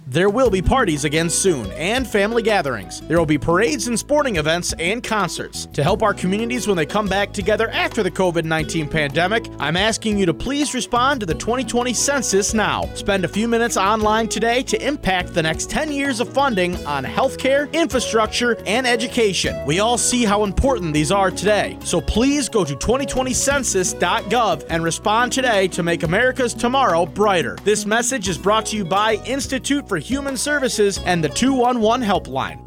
There will be parties again soon and family gatherings. There will be parades and sporting events and concerts. To help our communities when they come back together after the COVID-19 pandemic, I'm asking you to please respond to the 2020 census now. Spend a few minutes online today to impact the next 10 years of funding on healthcare, infrastructure, and education. We all see how important these are today. So please go to 2020census.gov and respond today to make America's tomorrow brighter. This message is brought to you by Institute for Human Services and the 211 Helpline.